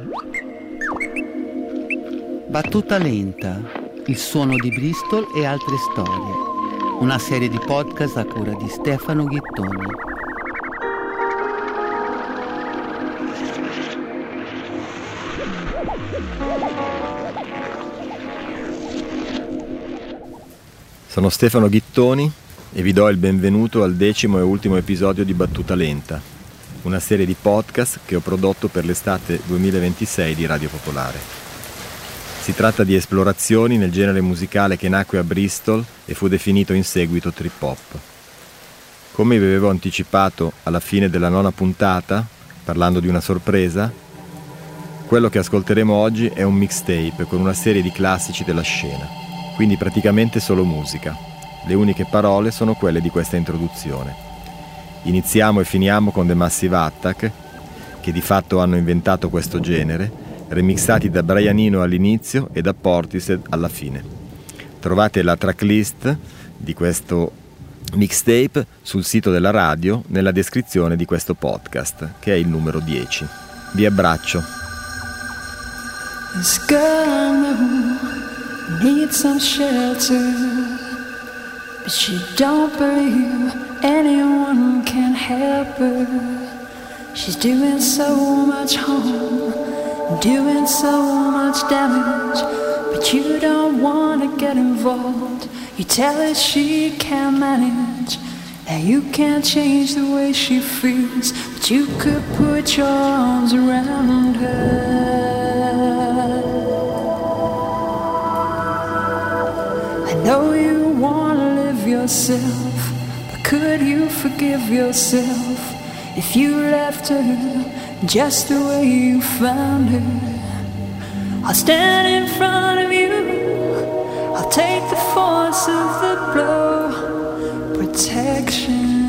Battuta lenta, il suono di Bristol e altre storie. Una serie di podcast a cura di Stefano Ghittoni. Sono Stefano Ghittoni e vi do il benvenuto al 10° e ultimo episodio di Battuta Lenta, una serie di podcast che ho prodotto per l'estate 2026 di Radio Popolare. Si tratta di esplorazioni nel genere musicale che nacque a Bristol e fu definito in seguito trip hop. Come vi avevo anticipato alla fine della 9ª puntata, parlando di una sorpresa, quello che ascolteremo oggi è un mixtape con una serie di classici della scena, quindi praticamente solo musica. Le uniche parole sono quelle di questa introduzione. Iniziamo e finiamo con The Massive Attack, che di fatto hanno inventato questo genere, remixati da Brian Eno all'inizio e da Portishead alla fine. Trovate la tracklist di questo mixtape sul sito della radio nella descrizione di questo podcast, che è il numero 10. Vi abbraccio. This girl needs some shelter, but she don't believe anyone can help her. She's doing so much harm, doing so much damage, but you don't want to get involved. You tell her she can't manage. Now you can't change the way she feels, but you could put your arms around her. I know you want to live yourself, but could you forgive yourself if you left her just the way you found her? I'll stand in front of you, I'll take the force of the blow, protection.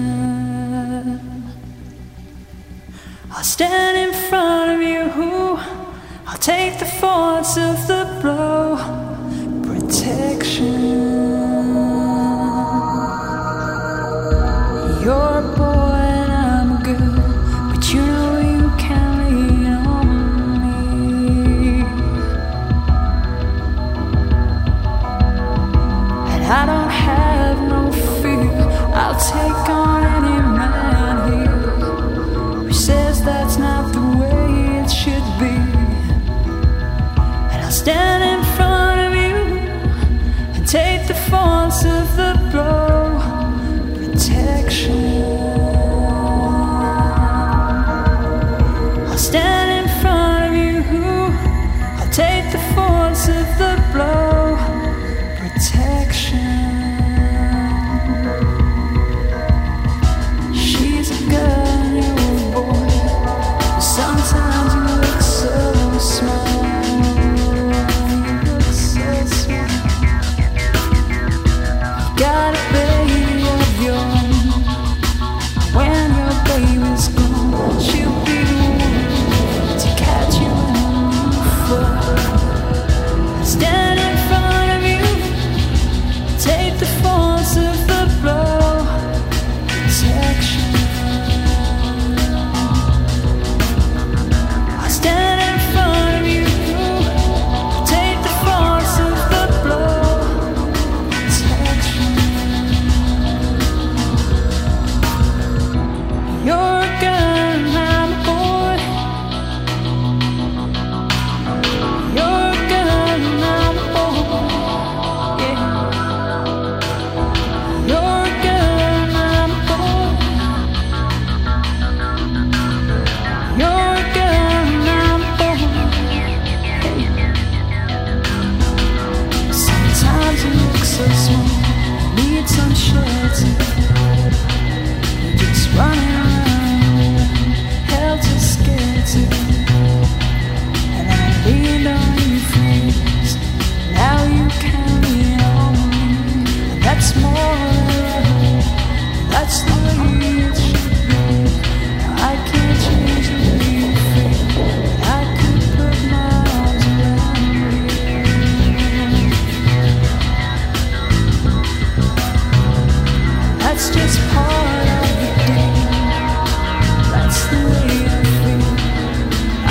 I'll stand in front of you, I'll take the force of the blow, protection. You're a boy and I'm a girl, but you know you can lean on me. And I don't have no fear, I'll take on any man here who says that's not the way it should be. And I'll stand in front of you and take the force of the blow, protection. I'll stand in front of you, I'll take the force of the blow, protection. She's a girl, you're a boy, but sometimes you look so small. You look so small. You got a baby of your own. When your baby's gone, she'll be the one to catch you when you fall. Stand in front of you, take the force of the blow, protection. I stand in front of you, take the force of the blow, protection. You're a girl and I'm a boy. You're a girl and I'm a boy. Yeah. You're a girl and I'm a boy. You're a girl and I'm a boy. Sometimes you look so small, need some shelter. You're just running around, helter skelter. And I leaned on you first, now you can lean on me. And that's more than love, that's the way it should be. Now I can't change the way you feel, but I could put my arms around you. That's just part of the deal, that's the way I feel.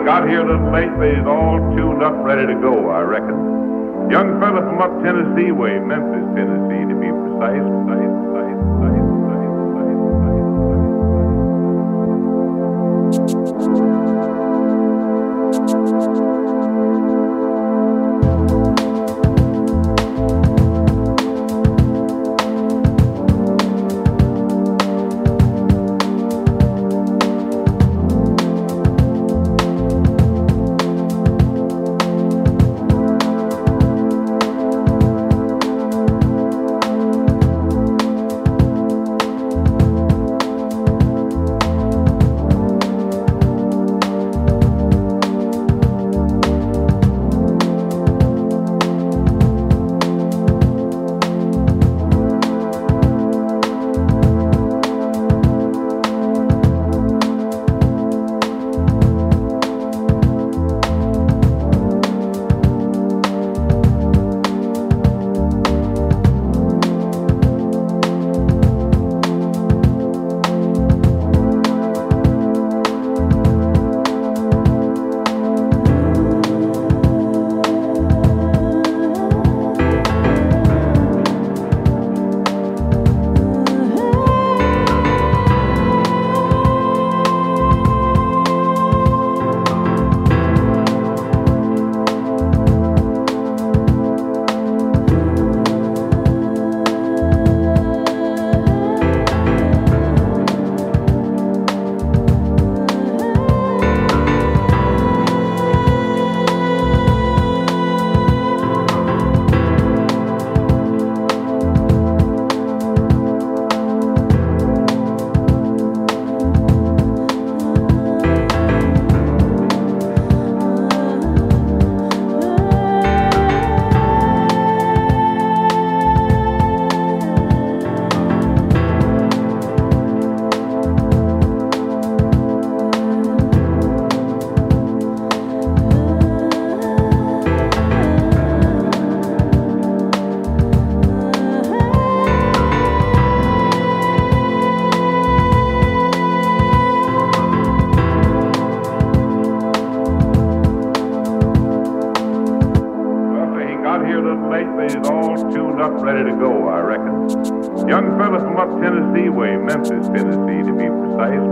got here a little late, but he's all tuned up, ready to go, I reckon. Young fella from up Tennessee way, Memphis, Tennessee, to be precise. Ready to go, I reckon. Young fella from up Tennessee way, Memphis, Tennessee, to be precise.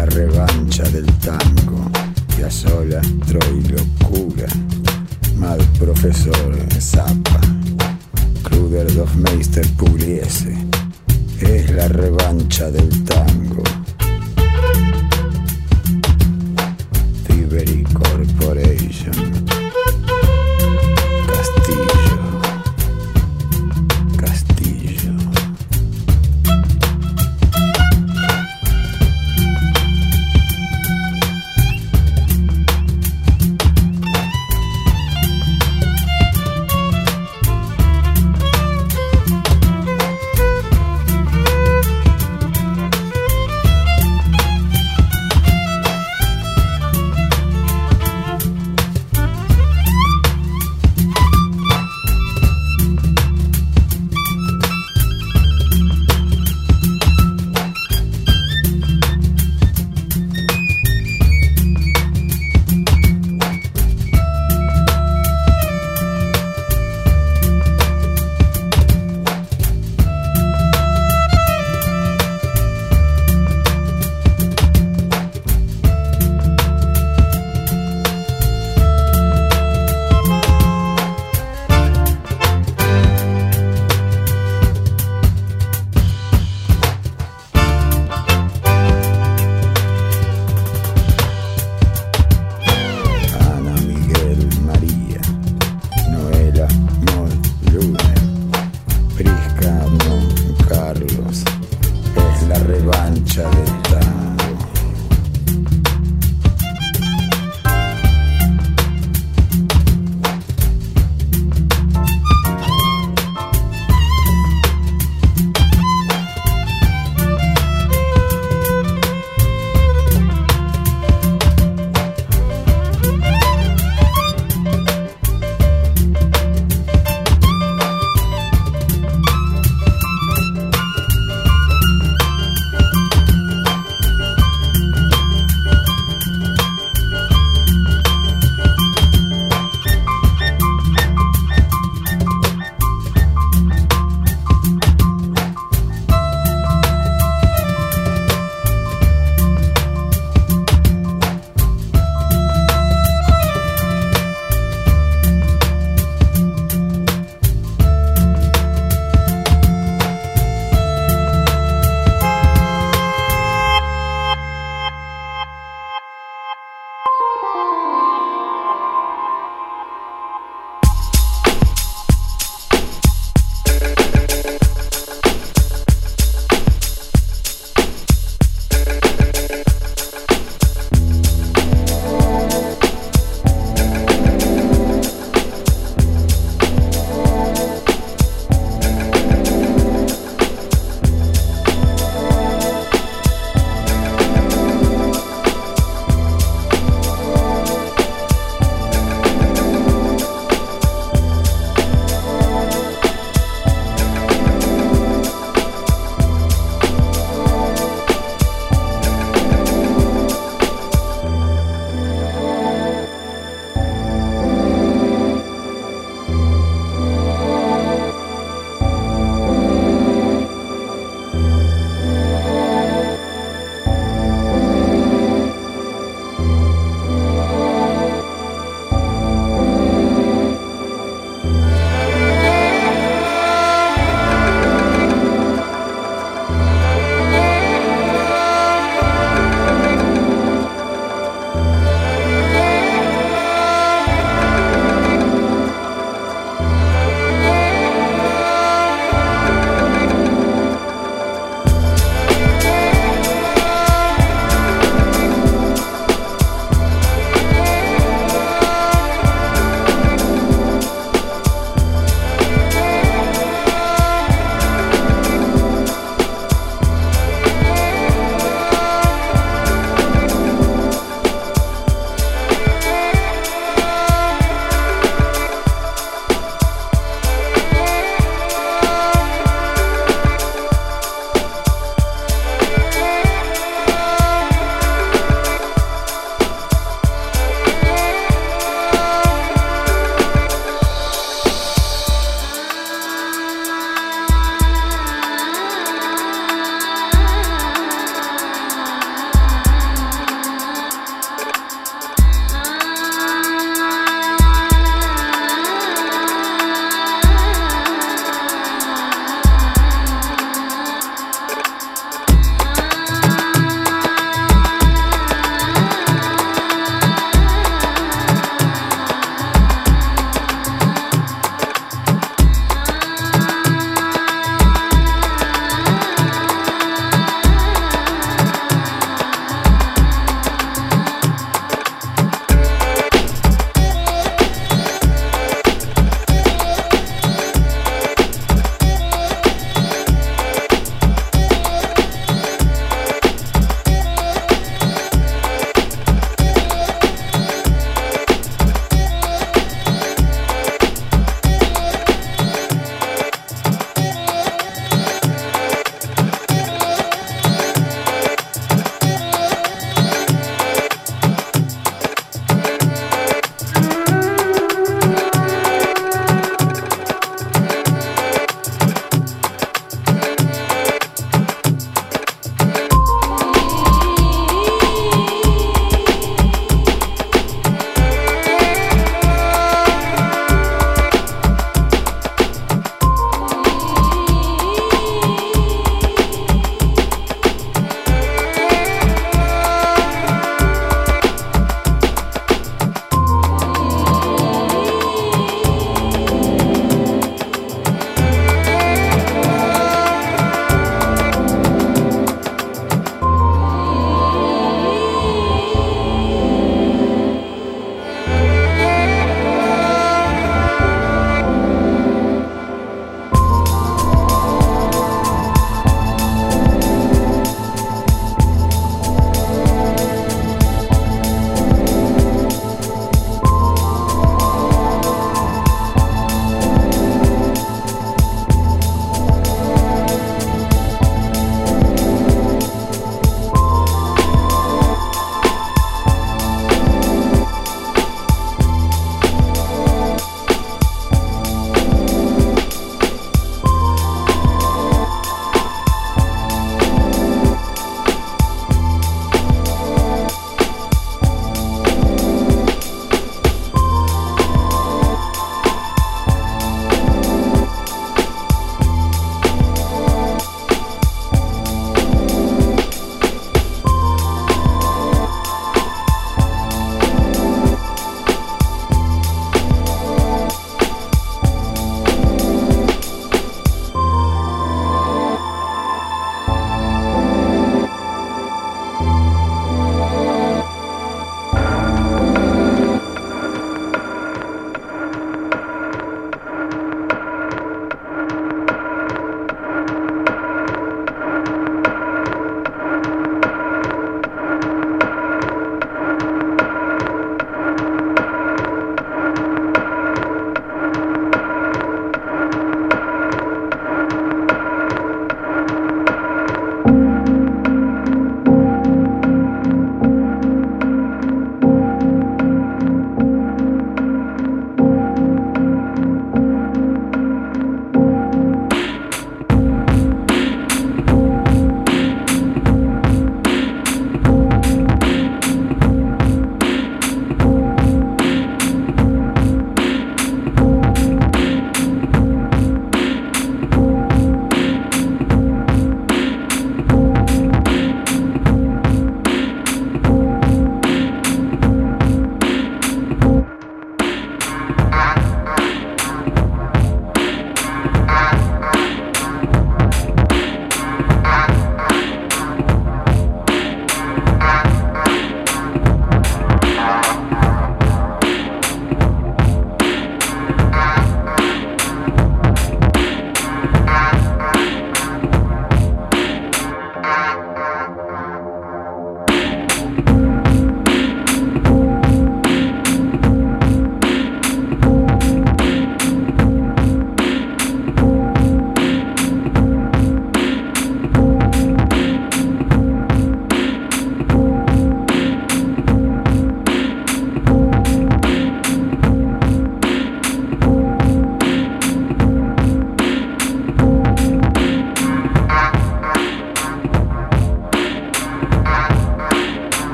la revancha del tango, Piazzolla, Troilo, Cura, Mal Profesor, Zappa, Kruger, Hofmeister, Pugliese. Es la revancha del tango. Tiberi Corporation.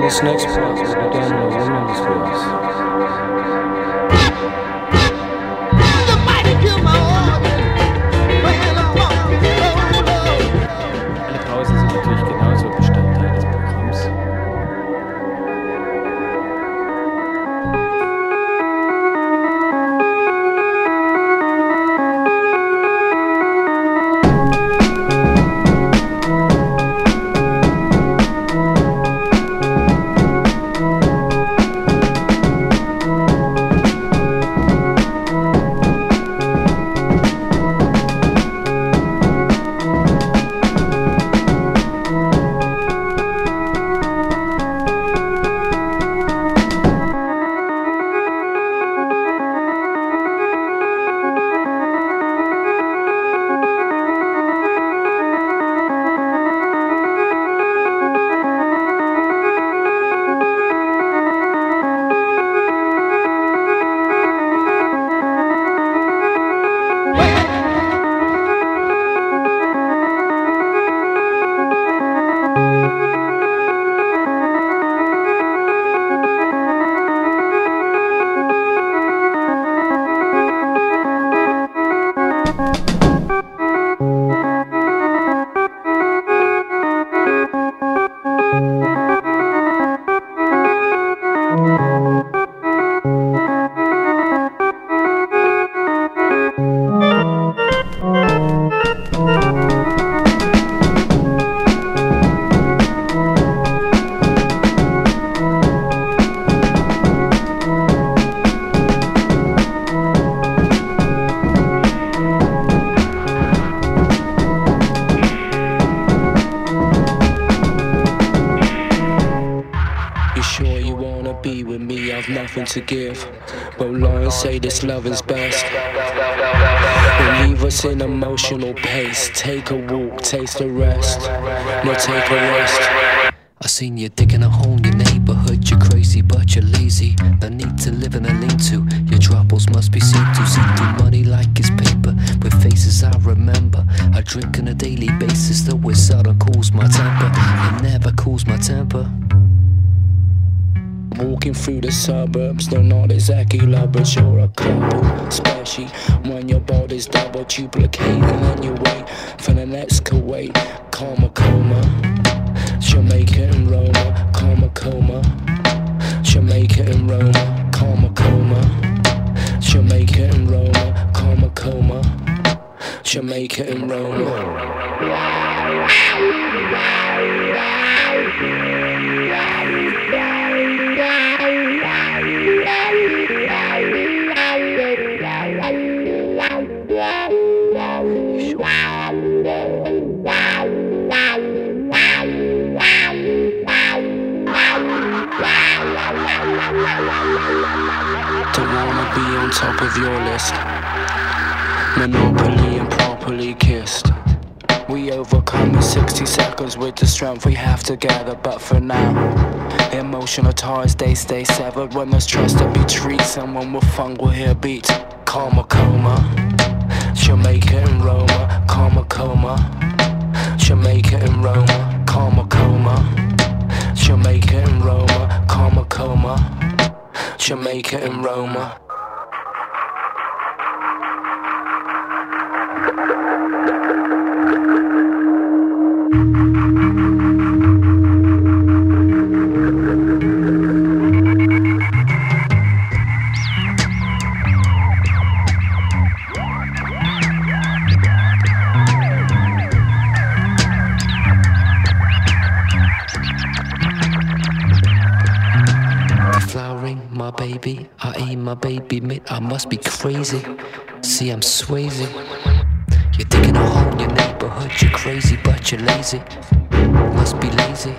This next part will be done in a woman's voice. Alle Pausen sind natürlich genauso Bestandteil des Programms. To give, but lions say this love is best. They leave us in emotional pace. Take a walk, taste a rest, no take a rest. I seen you digging a hole in your neighborhood. You're crazy, but you're lazy. No need to live in a lean-to. Your troubles must be seen to. See through money like it's paper, with faces I remember. I drink on a daily basis, though it seldom cools my temper. It never cools my temper. Walking through the suburbs, they're not exactly lovers. You're a couple, especially when your body's double duplicating. And you wait for the next Kuwait, Karma Coma, Jamaica and Roma, Karma Coma, Jamaica and Roma, Karma Coma, Jamaica and Roma, Karma Coma, Jamaica and Roma. Don't wanna be on top of your list. Monopoly and properly kissed. We overcome in 60 seconds with the strength we have together. But for now, emotional ties, they stay severed. When there's trust to be treated, someone with fun will hear beats. Karma Coma, Jamaica and Roma, Karma Coma, Jamaica and Roma, Karma Coma, Jamaica and Roma, Karma Coma, Jamaica and Roma. My baby, I ain't my baby, mate, I must be crazy. See, I'm Swayze. You're digging a hole in your neighborhood. You're crazy, but you're lazy. Must be lazy.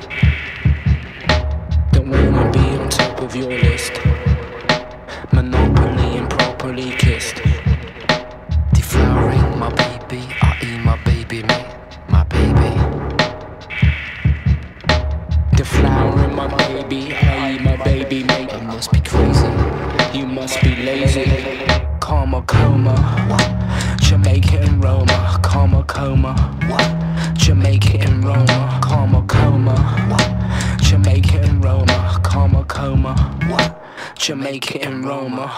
Don't wanna be on top of your list. Monopoly and properly kissed. Deflowering my baby, I ain't my baby, mate, my baby. Deflowering my baby, I ain't my baby, mate. You must be crazy. You must be lazy. Karma Coma, Jamaica and Roma, Karma Coma, Jamaica and Roma, Karma Coma, Jamaica and Roma. make it in Roma.